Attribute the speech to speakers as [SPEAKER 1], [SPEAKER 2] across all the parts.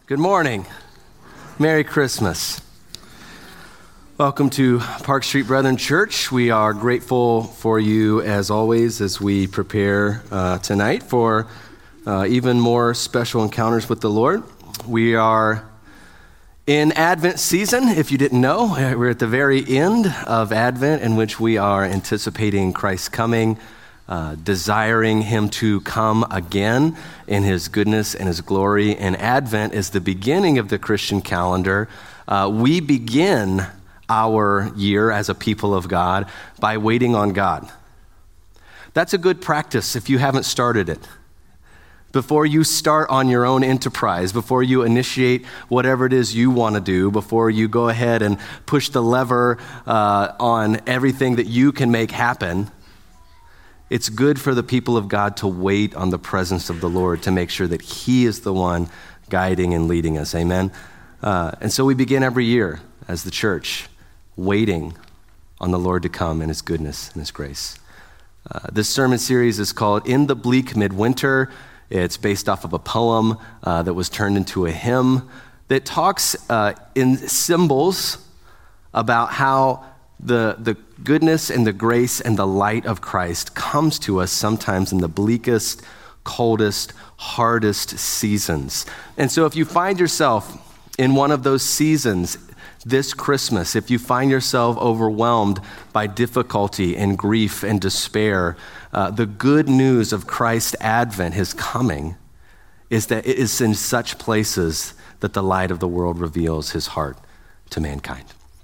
[SPEAKER 1] Good morning. Merry Christmas. Welcome to Park Street Brethren Church. We are grateful for you as always as we prepare tonight for even more special encounters with the Lord. We are in Advent season, if you didn't know. We're at the very end of Advent in which we are anticipating Christ's coming, desiring him to come again in his goodness and his glory. And Advent is the beginning of the Christian calendar. We begin our year as a people of God by waiting on God. That's a good practice if you haven't started it. Before you start on your own enterprise, before you initiate whatever it is you want to do, before you go ahead and push the lever on everything that you can make happen, it's good for the people of God to wait on the presence of the Lord to make sure that he is the one guiding and leading us. Amen? And so we begin every year as the church waiting on the Lord to come in his goodness and his grace. This sermon series is called In the Bleak Midwinter. It's based off of a poem that was turned into a hymn that talks in symbols about how the goodness and the grace and the light of Christ comes to us sometimes in the bleakest, coldest, hardest seasons. And so if you find yourself in one of those seasons this Christmas, if you find yourself overwhelmed by difficulty and grief and despair, the good news of Christ's advent, his coming, is that it is in such places that the light of the world reveals his heart to mankind.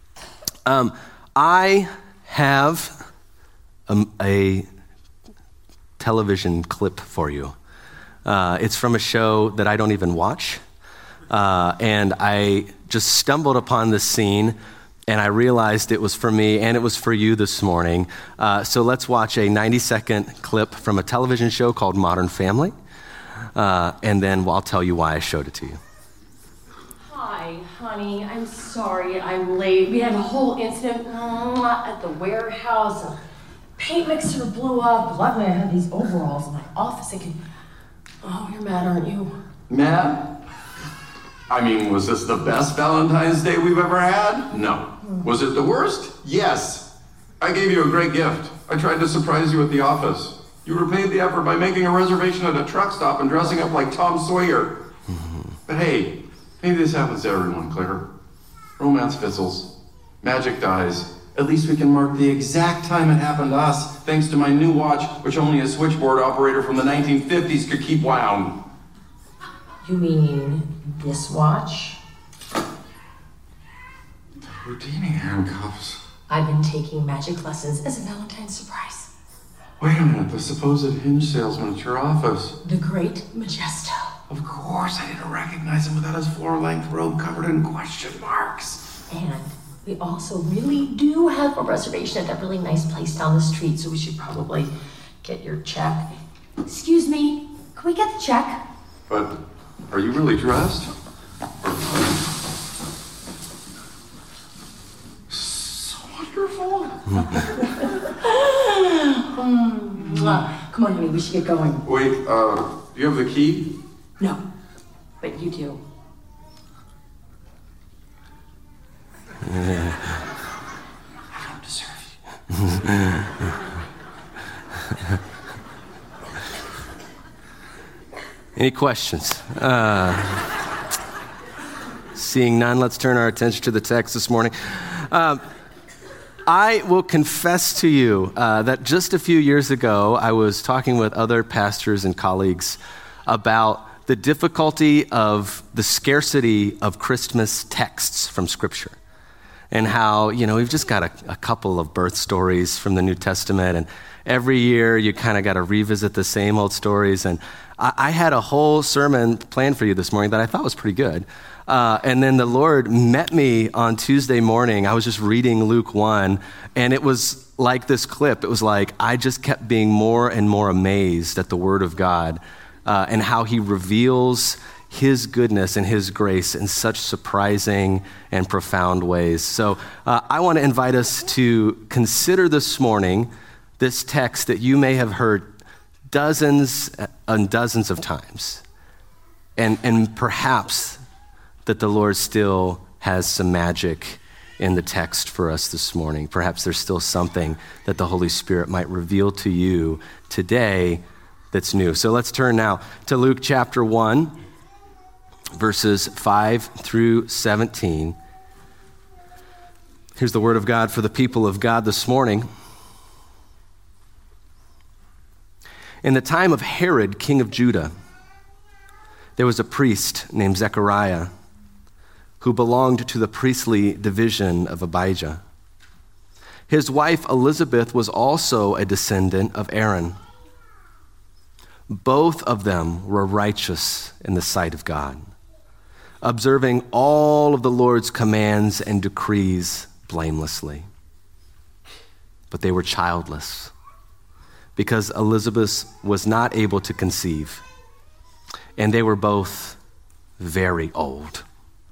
[SPEAKER 1] I have a television clip for you. It's from a show that I don't even watch. And I just stumbled upon this scene, and I realized it was for me and it was for you this morning. So let's watch a 90-second clip from a television show called Modern Family, and then I'll tell you why I showed it to you.
[SPEAKER 2] Hi, honey. I'm sorry I'm late. We had a whole incident at the warehouse. A paint mixer blew up. Luckily, I had these overalls in my office thinking, oh, you're mad, aren't you?
[SPEAKER 3] Mad? I mean, was this the best Valentine's Day we've ever had? No. Was it the worst? Yes. I gave you a great gift. I tried to surprise you at the office. You repaid the effort by making a reservation at a truck stop and dressing up like Tom Sawyer. But hey, maybe this happens to everyone, Claire. Romance fizzles. Magic dies. At least we can mark the exact time it happened to us, thanks to my new watch, which only a switchboard operator from the 1950s could keep wound.
[SPEAKER 2] You mean this watch?
[SPEAKER 3] Houdini handcuffs.
[SPEAKER 2] I've been taking magic lessons as a Valentine's surprise.
[SPEAKER 3] Wait a minute, the supposed hinge salesman at your office.
[SPEAKER 2] The Great Majesto.
[SPEAKER 3] Of course, I didn't recognize him without his floor-length robe covered in question marks.
[SPEAKER 2] And we also really do have a reservation at that really nice place down the street, so we should probably get your check. Excuse me, can we get the check?
[SPEAKER 3] But are you really dressed? So wonderful.
[SPEAKER 2] Come on, honey, we should get going.
[SPEAKER 3] Wait, do you have the key?
[SPEAKER 2] No, but you do.
[SPEAKER 3] I don't deserve you.
[SPEAKER 1] Any questions? Seeing none, let's turn our attention to the text this morning. I will confess to you that just a few years ago, I was talking with other pastors and colleagues about the difficulty of the scarcity of Christmas texts from Scripture. And how, we've just got a couple of birth stories from the New Testament, and every year you kind of got to revisit the same old stories. And I had a whole sermon planned for you this morning that I thought was pretty good. And then the Lord met me on Tuesday morning. I was just reading Luke 1, and it was like this clip. It was like I just kept being more and more amazed at the Word of God and how he reveals his goodness and his grace in such surprising and profound ways. So I want to invite us to consider this morning this text that you may have heard dozens and dozens of times. And perhaps that the Lord still has some magic in the text for us this morning. Perhaps there's still something that the Holy Spirit might reveal to you today that's new. So let's turn now to Luke chapter 1, verses 5 through 17. Here's the word of God for the people of God this morning. In the time of Herod, king of Judah, there was a priest named Zechariah who belonged to the priestly division of Abijah. His wife Elizabeth was also a descendant of Aaron. Both of them were righteous in the sight of God, observing all of the Lord's commands and decrees blamelessly. But they were childless because Elizabeth was not able to conceive, and they were both very old.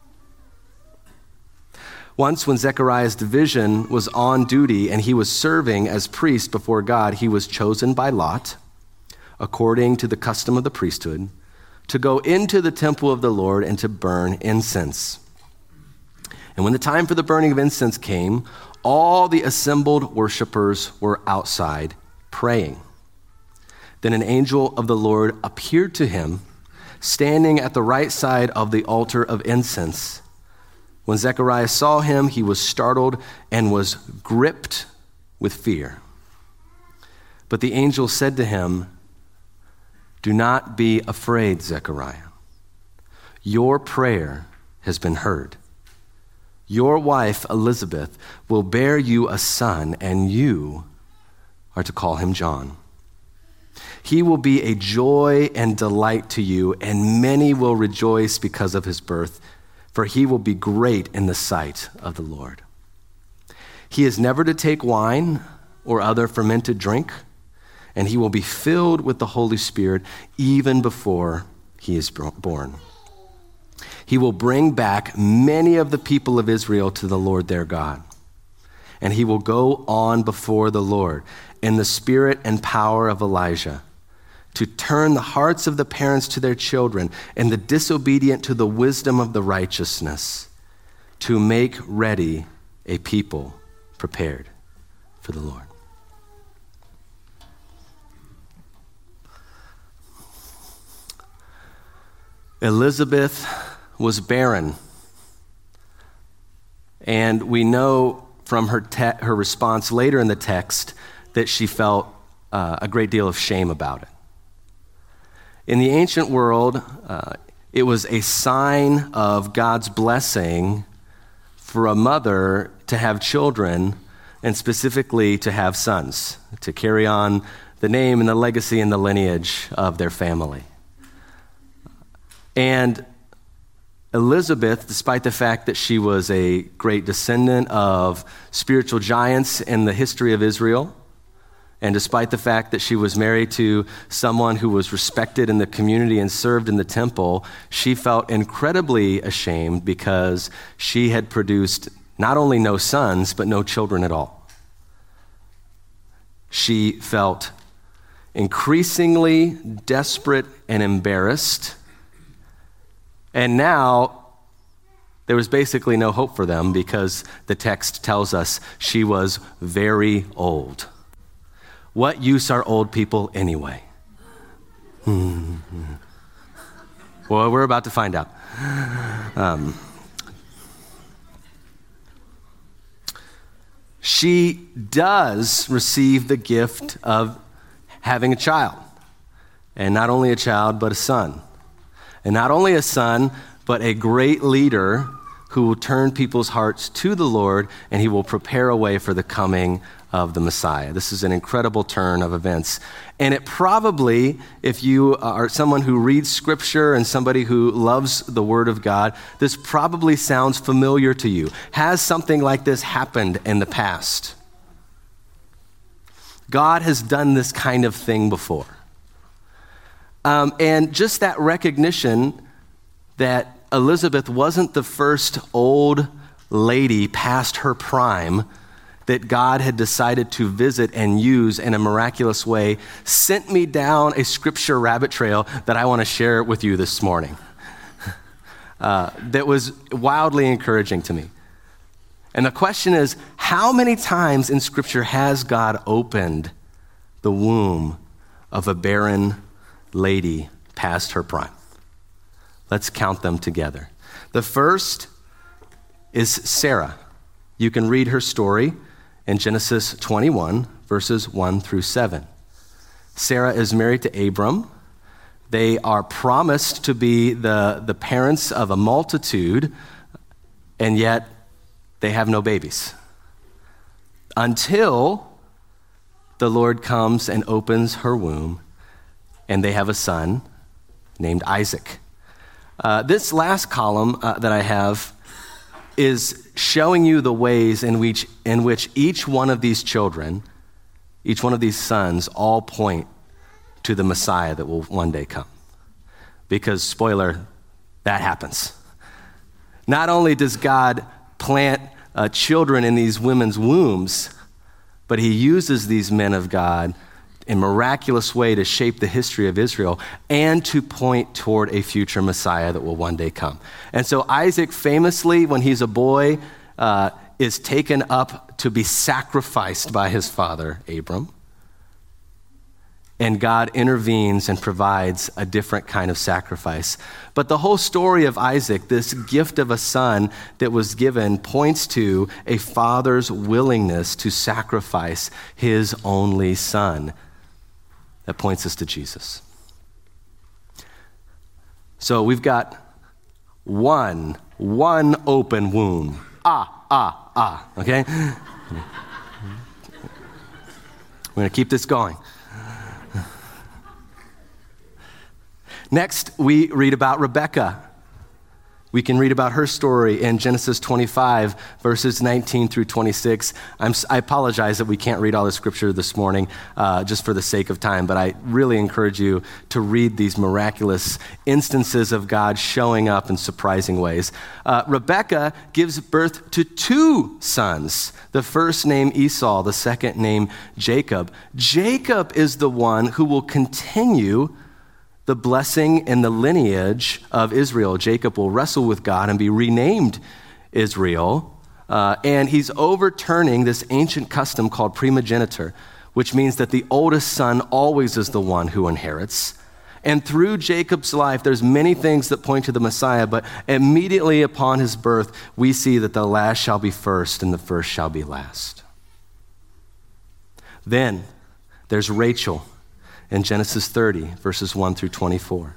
[SPEAKER 1] Once, when Zechariah's division was on duty and he was serving as priest before God, he was chosen by Lot, according to the custom of the priesthood, to go into the temple of the Lord and to burn incense. And when the time for the burning of incense came, all the assembled worshipers were outside praying. Then an angel of the Lord appeared to him, standing at the right side of the altar of incense. When Zechariah saw him, he was startled and was gripped with fear. But the angel said to him, "Do not be afraid, Zechariah. Your prayer has been heard. Your wife, Elizabeth, will bear you a son, and you are to call him John. He will be a joy and delight to you, and many will rejoice because of his birth, for he will be great in the sight of the Lord. He is never to take wine or other fermented drink, and he will be filled with the Holy Spirit even before he is born. He will bring back many of the people of Israel to the Lord their God, and he will go on before the Lord in the spirit and power of Elijah, to turn the hearts of the parents to their children and the disobedient to the wisdom of the righteousness, to make ready a people prepared for the Lord." Elizabeth was barren, and we know from her response later in the text that she felt a great deal of shame about it. In the ancient world, it was a sign of God's blessing for a mother to have children, and specifically to have sons, to carry on the name and the legacy and the lineage of their family. And Elizabeth, despite the fact that she was a great descendant of spiritual giants in the history of Israel, and despite the fact that she was married to someone who was respected in the community and served in the temple, she felt incredibly ashamed because she had produced not only no sons, but no children at all. She felt increasingly desperate and embarrassed, and now there was basically no hope for them because the text tells us she was very old. What use are old people anyway? Well, we're about to find out. She does receive the gift of having a child. And not only a child, but a son. And not only a son, but a great leader who will turn people's hearts to the Lord, and he will prepare a way for the coming of the Messiah. This is an incredible turn of events. And it probably, if you are someone who reads Scripture and somebody who loves the Word of God, this probably sounds familiar to you. Has something like this happened in the past? God has done this kind of thing before. And just that recognition that Elizabeth wasn't the first old lady past her prime that God had decided to visit and use in a miraculous way sent me down a scripture rabbit trail that I want to share with you this morning. that was wildly encouraging to me. And the question is, how many times in Scripture has God opened the womb of a barren lady past her prime? Let's count them together. The first is Sarah. You can read her story in Genesis 21, verses 1 through 7. Sarah is married to Abram. They are promised to be the parents of a multitude, and yet they have no babies. Until the Lord comes and opens her womb, and they have a son named Isaac. This last column that I have is showing you the ways in which each one of these children, each one of these sons, all point to the Messiah that will one day come. Because, spoiler, that happens. Not only does God plant children in these women's wombs, but he uses these men of God in a miraculous way to shape the history of Israel and to point toward a future Messiah that will one day come. And so Isaac famously, when he's a boy, is taken up to be sacrificed by his father, Abram. And God intervenes and provides a different kind of sacrifice. But the whole story of Isaac, this gift of a son that was given, points to a father's willingness to sacrifice his only son. That points us to Jesus. So we've got one open womb. Okay? We're going to keep this going. Next, we read about Rebekah. We can read about her story in Genesis 25, verses 19 through 26. I apologize that we can't read all the scripture this morning just for the sake of time, but I really encourage you to read these miraculous instances of God showing up in surprising ways. Rebekah gives birth to two sons, the first named Esau, the second named Jacob. Jacob is the one who will continue the blessing and the lineage of Israel. Jacob will wrestle with God and be renamed Israel. And he's overturning this ancient custom called primogeniture, which means that the oldest son always is the one who inherits. And through Jacob's life, there's many things that point to the Messiah, but immediately upon his birth, we see that the last shall be first and the first shall be last. Then there's Rachel in Genesis 30, verses 1 through 24.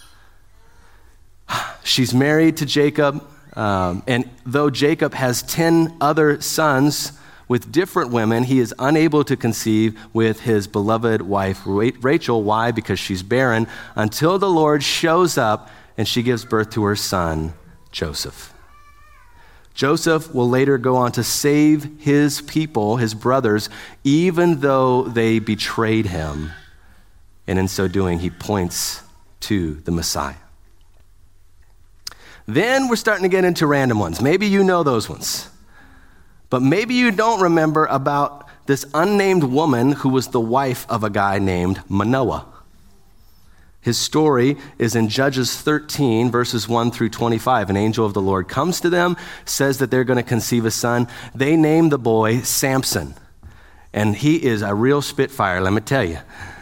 [SPEAKER 1] She's married to Jacob, and though Jacob has 10 other sons with different women, he is unable to conceive with his beloved wife, Rachel. Why? Because she's barren, until the Lord shows up and she gives birth to her son, Joseph. Joseph will later go on to save his people, his brothers, even though they betrayed him. And in so doing, he points to the Messiah. Then we're starting to get into random ones. Maybe you know those ones. But maybe you don't remember about this unnamed woman who was the wife of a guy named Manoah. His story is in Judges 13, verses 1 through 25. An angel of the Lord comes to them, says that they're going to conceive a son. They name the boy Samson. And he is a real spitfire, let me tell you.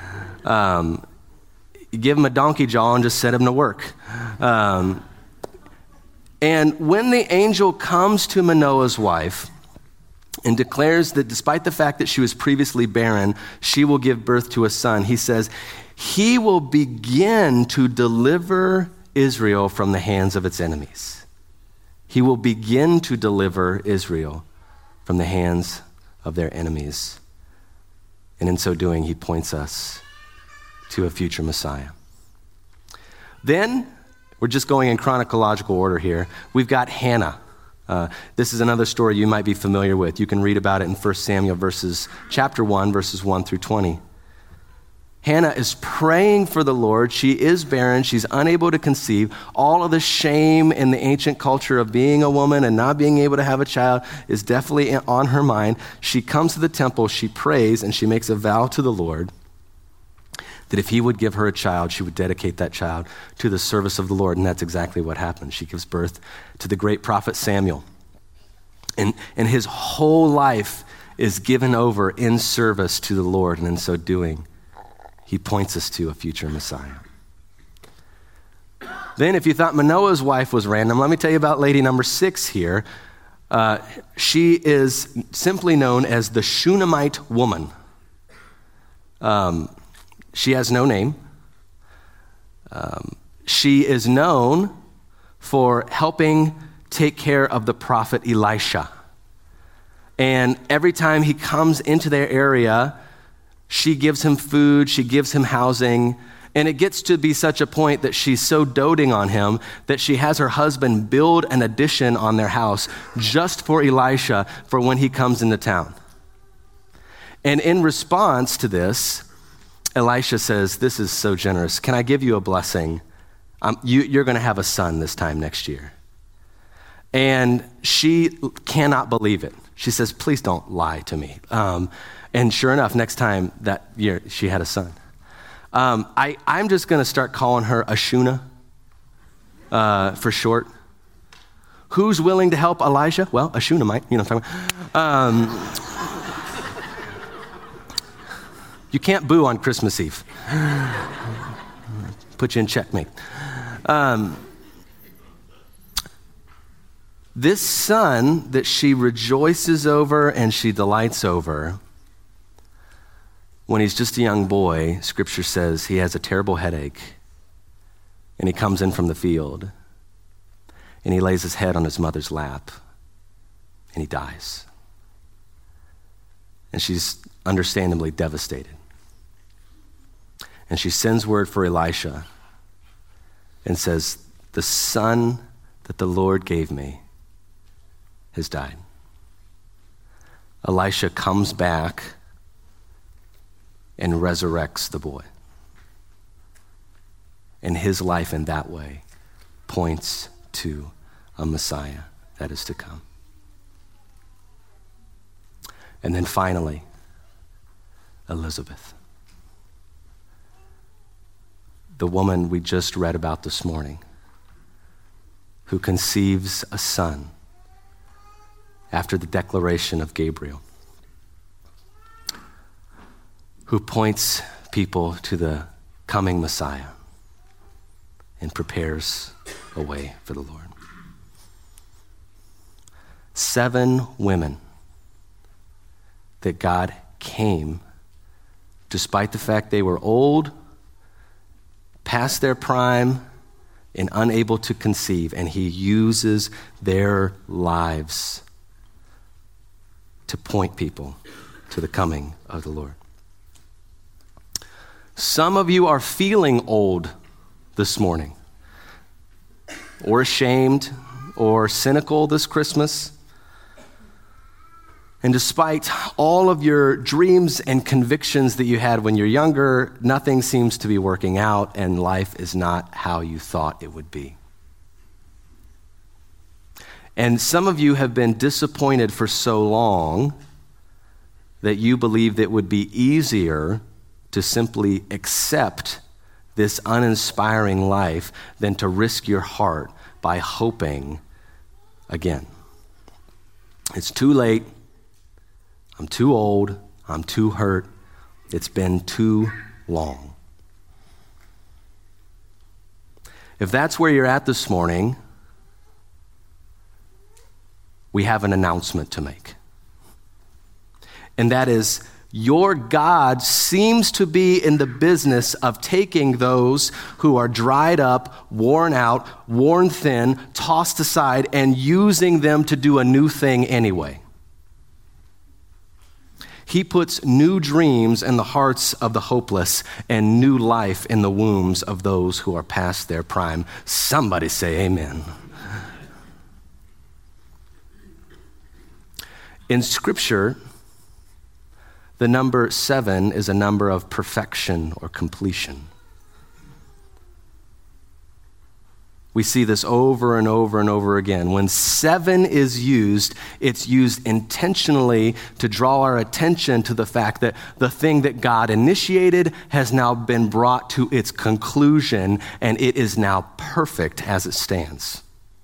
[SPEAKER 1] Give him a donkey jaw and just set him to work. And when the angel comes to Manoah's wife and declares that despite the fact that she was previously barren, she will give birth to a son, he says, he will begin to deliver Israel from the hands of its enemies. He will begin to deliver Israel from the hands of their enemies. And in so doing, he points us to a future Messiah. Then, we're just going in chronological order here. We've got Hannah. This is another story you might be familiar with. You can read about it in 1 Samuel chapter 1, verses 1 through 20. Hannah is praying for the Lord. She is barren. She's unable to conceive. All of the shame in the ancient culture of being a woman and not being able to have a child is definitely on her mind. She comes to the temple, she prays, and she makes a vow to the Lord that if he would give her a child, she would dedicate that child to the service of the Lord. And that's exactly what happened. She gives birth to the great prophet Samuel. And his whole life is given over in service to the Lord. And in so doing, he points us to a future Messiah. Then if you thought Manoah's wife was random, let me tell you about lady number 6 here. She is simply known as the Shunammite woman. She has no name. She is known for helping take care of the prophet Elisha. And every time he comes into their area, she gives him food, she gives him housing, and it gets to be such a point that she's so doting on him that she has her husband build an addition on their house just for Elisha for when he comes into town. And in response to this, Elisha says, "This is so generous. Can I give you a blessing? You're going to have a son this time next year." And she cannot believe it. She says, "Please don't lie to me." And sure enough, next time that year, she had a son. I'm just going to start calling her Ashuna for short. Who's willing to help Elijah? Well, Ashuna might. You know what I'm talking about. You can't boo on Christmas Eve. Put you in checkmate. This son that she rejoices over and she delights over, when he's just a young boy, Scripture says he has a terrible headache, and he comes in from the field, and he lays his head on his mother's lap, and he dies. And she's understandably devastated. And she sends word for Elisha and says, "The son that the Lord gave me has died." Elisha comes back and resurrects the boy. And his life in that way points to a Messiah that is to come. And then finally, Elizabeth, the woman we just read about this morning, who conceives a son after the declaration of Gabriel, who points people to the coming Messiah and prepares a way for the Lord. 7 women that God came, despite the fact they were old, past their prime, and unable to conceive, and he uses their lives to point people to the coming of the Lord. Some of you are feeling old this morning, or ashamed, or cynical this Christmas. And despite all of your dreams and convictions that you had when you're younger, nothing seems to be working out, and life is not how you thought it would be. And some of you have been disappointed for so long that you believed it would be easier to simply accept this uninspiring life than to risk your heart by hoping again. It's too late. I'm too old. I'm too hurt. It's been too long. If that's where you're at this morning, we have an announcement to make. And that is, your God seems to be in the business of taking those who are dried up, worn out, worn thin, tossed aside, and using them to do a new thing anyway. He puts new dreams in the hearts of the hopeless and new life in the wombs of those who are past their prime. Somebody say amen. In Scripture, the number 7 is a number of perfection or completion. We see this over and over and over again. When 7 is used, it's used intentionally to draw our attention to the fact that the thing that God initiated has now been brought to its conclusion, and it is now perfect as it stands.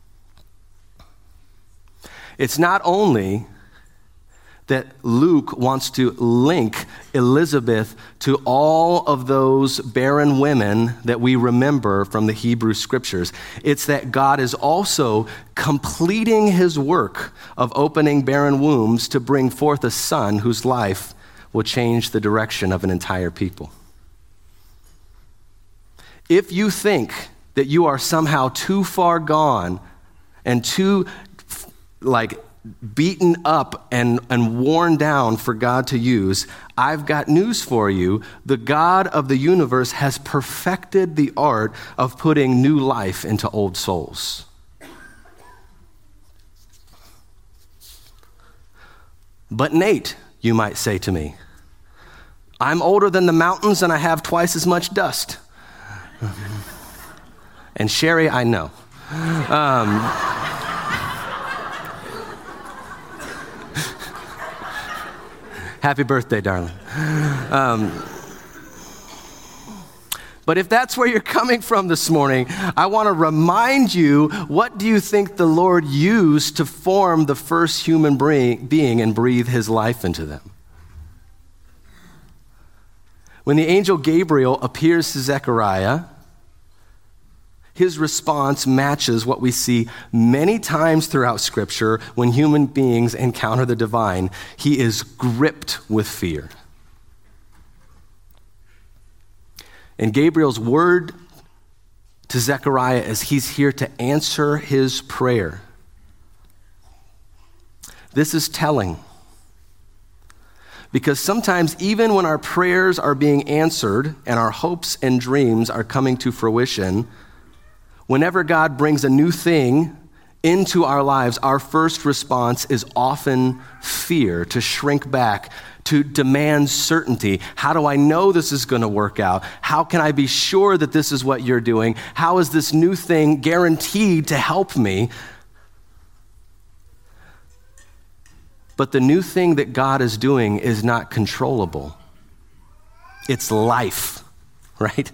[SPEAKER 1] It's not only that Luke wants to link Elizabeth to all of those barren women that we remember from the Hebrew scriptures. It's that God is also completing his work of opening barren wombs to bring forth a son whose life will change the direction of an entire people. If you think that you are somehow too far gone and too beaten up and worn down for God to use, I've got news for you. The God of the universe has perfected the art of putting new life into old souls. But Nate, you might say to me, I'm older than the mountains and I have twice as much dust. And Sherry, I know. Happy birthday, darling. But if that's where you're coming from this morning, I want to remind you, what do you think the Lord used to form the first human being and breathe his life into them? When the angel Gabriel appears to Zechariah, his response matches what we see many times throughout Scripture when human beings encounter the divine. He is gripped with fear. And Gabriel's word to Zechariah is he's here to answer his prayer. This is telling. Because sometimes even when our prayers are being answered and our hopes and dreams are coming to fruition, whenever God brings a new thing into our lives, our first response is often fear, to shrink back, to demand certainty. How do I know this is going to work out? How can I be sure that this is what you're doing? How is this new thing guaranteed to help me? But the new thing that God is doing is not controllable. It's life, right?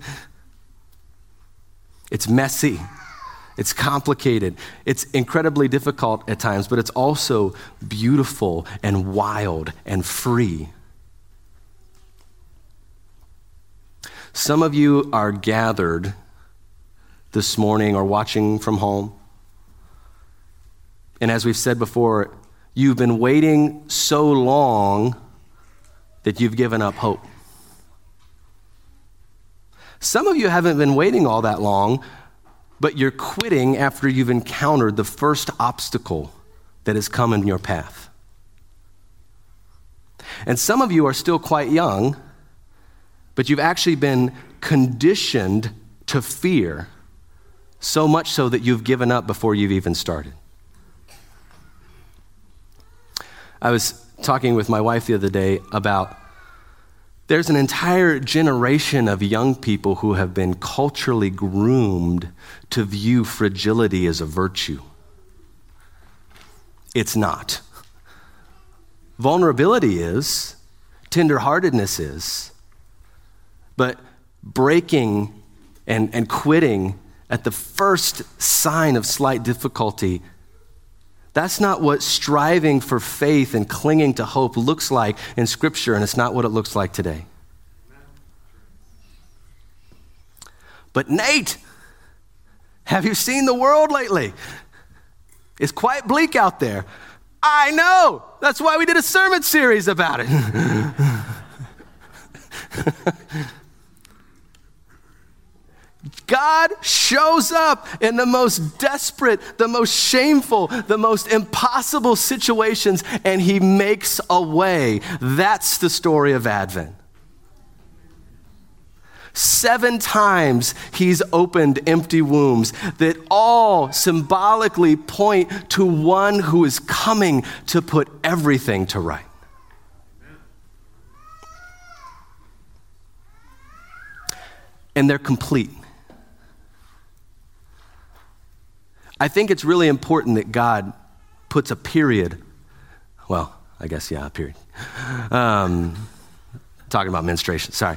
[SPEAKER 1] It's messy. It's complicated. It's incredibly difficult at times, but it's also beautiful and wild and free. Some of you are gathered this morning or watching from home. And as we've said before, you've been waiting so long that you've given up hope. Some of you haven't been waiting all that long, but you're quitting after you've encountered the first obstacle that has come in your path. And some of you are still quite young, but you've actually been conditioned to fear, so much so that you've given up before you've even started. I was talking with my wife the other day about there's an entire generation of young people who have been culturally groomed to view fragility as a virtue. It's not. Vulnerability is, tenderheartedness is, but breaking and quitting at the first sign of slight difficulty, that's not what striving for faith and clinging to hope looks like in Scripture, and it's not what it looks like today. But Nate, have you seen the world lately? It's quite bleak out there. I know. That's why we did a sermon series about it. God shows up in the most desperate, the most shameful, the most impossible situations, and he makes a way. That's the story of Advent. 7 times he's opened empty wombs that all symbolically point to one who is coming to put everything to right. And they're complete. I think it's really important that God puts a period. Well, I guess, yeah, a period. Talking about menstruation, sorry.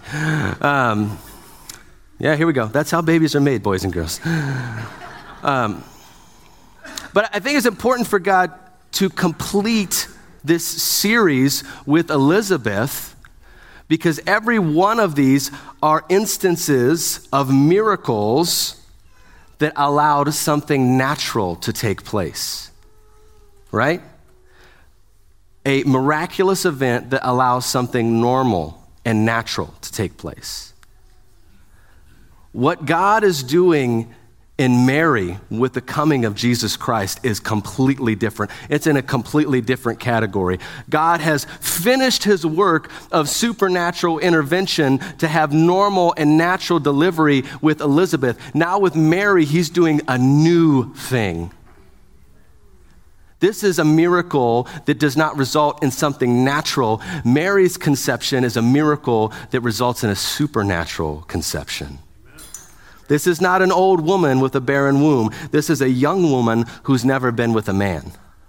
[SPEAKER 1] Yeah, here we go. That's how babies are made, boys and girls. But I think it's important for God to complete this series with Elizabeth, because every one of these are instances of miracles that allowed something natural to take place, right? A miraculous event that allows something normal and natural to take place. What God is doing in Mary with the coming of Jesus Christ is completely different. It's in a completely different category. God has finished his work of supernatural intervention to have normal and natural delivery with Elizabeth. Now with Mary, he's doing a new thing. This is a miracle that does not result in something natural. Mary's conception is a miracle that results in a supernatural conception. This is not an old woman with a barren womb. This is a young woman who's never been with a man.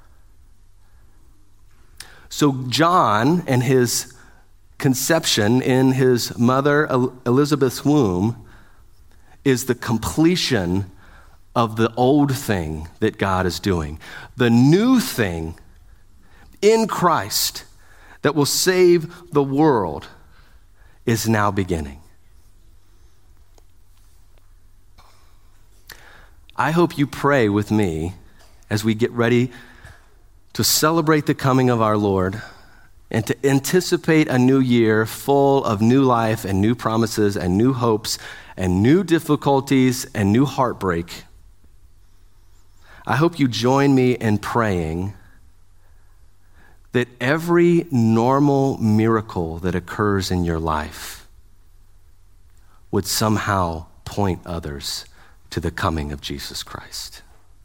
[SPEAKER 1] So John and his conception in his mother Elizabeth's womb is the completion of the old thing that God is doing. The new thing in Christ that will save the world is now beginning. I hope you pray with me as we get ready to celebrate the coming of our Lord and to anticipate a new year full of new life and new promises and new hopes and new difficulties and new heartbreak. I hope you join me in praying that every normal miracle that occurs in your life would somehow point others to the coming of Jesus Christ.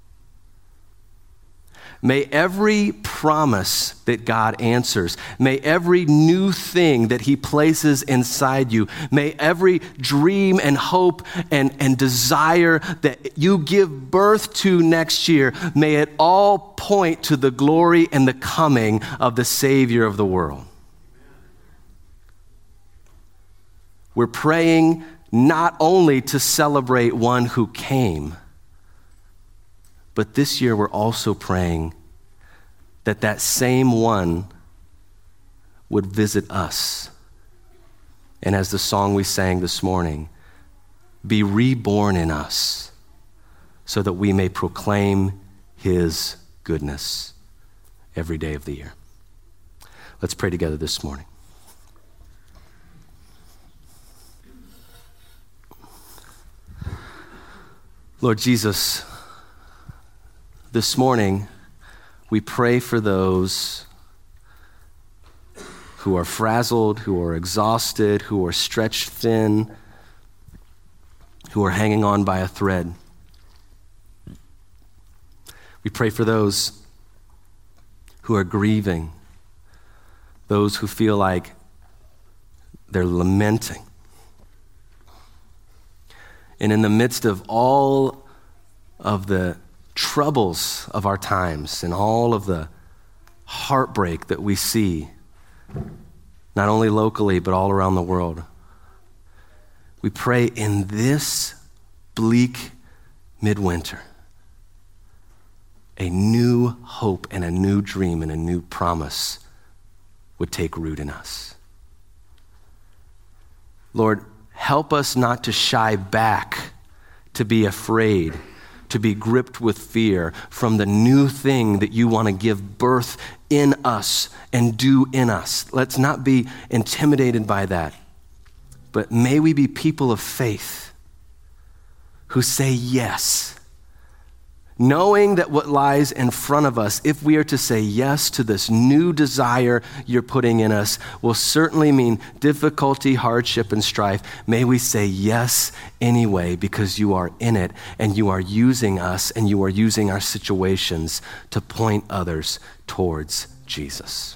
[SPEAKER 1] May every promise that God answers, may every new thing that he places inside you, may every dream and hope and desire that you give birth to next year, may it all point to the glory and the coming of the Savior of the world. We're praying not only to celebrate one who came, but this year we're also praying that that same one would visit us. And as the song we sang this morning, be reborn in us so that we may proclaim his goodness every day of the year. Let's pray together this morning. Lord Jesus, this morning we pray for those who are frazzled, who are exhausted, who are stretched thin, who are hanging on by a thread. We pray for those who are grieving, those who feel like they're lamenting. And in the midst of all of the troubles of our times and all of the heartbreak that we see, not only locally, but all around the world, we pray in this bleak midwinter, a new hope and a new dream and a new promise would take root in us. Lord, help us not to shy back, to be afraid, to be gripped with fear from the new thing that you want to give birth in us and do in us. Let's not be intimidated by that, but may we be people of faith who say yes, knowing that what lies in front of us, if we are to say yes to this new desire you're putting in us, will certainly mean difficulty, hardship, and strife. May we say yes anyway, because you are in it and you are using us and you are using our situations to point others towards Jesus.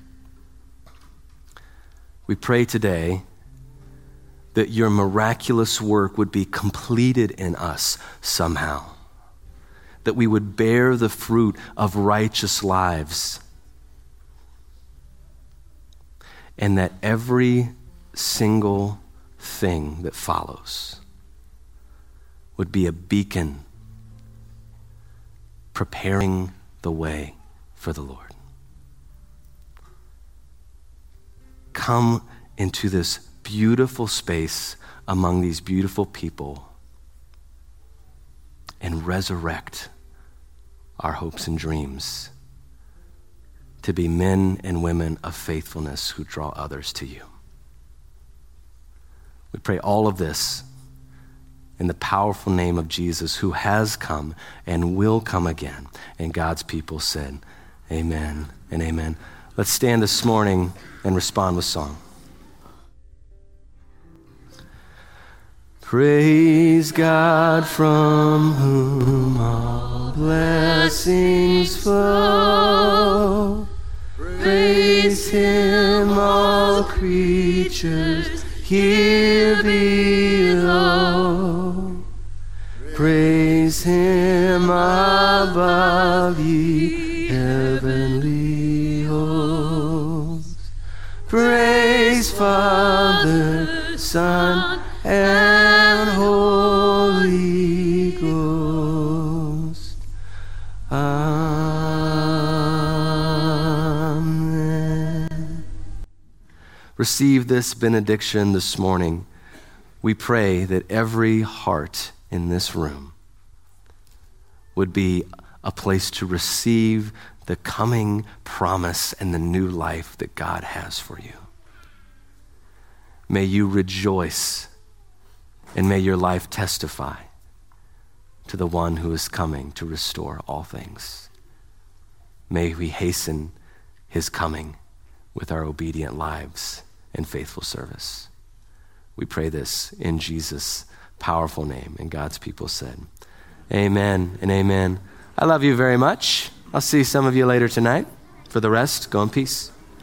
[SPEAKER 1] We pray today that your miraculous work would be completed in us somehow. that we would bear the fruit of righteous lives, and that every single thing that follows would be a beacon preparing the way for the Lord. Come into this beautiful space among these beautiful people and resurrect our hopes and dreams to be men and women of faithfulness who draw others to you. We pray all of this in the powerful name of Jesus, who has come and will come again. And God's people said, amen and amen. Let's stand this morning and respond with song. Praise God from whom all blessings flow. Praise him, all creatures here below. Praise him above, ye heavenly hosts. Praise Father, Son, and Holy Ghost. Amen. Receive this benediction this morning. We pray that every heart in this room would be a place to receive the coming promise and the new life that God has for you. May you rejoice, and may your life testify to the one who is coming to restore all things. May we hasten his coming with our obedient lives and faithful service. We pray this in Jesus' powerful name. And God's people said, amen and amen. I love you very much. I'll see some of you later tonight. For the rest, go in peace.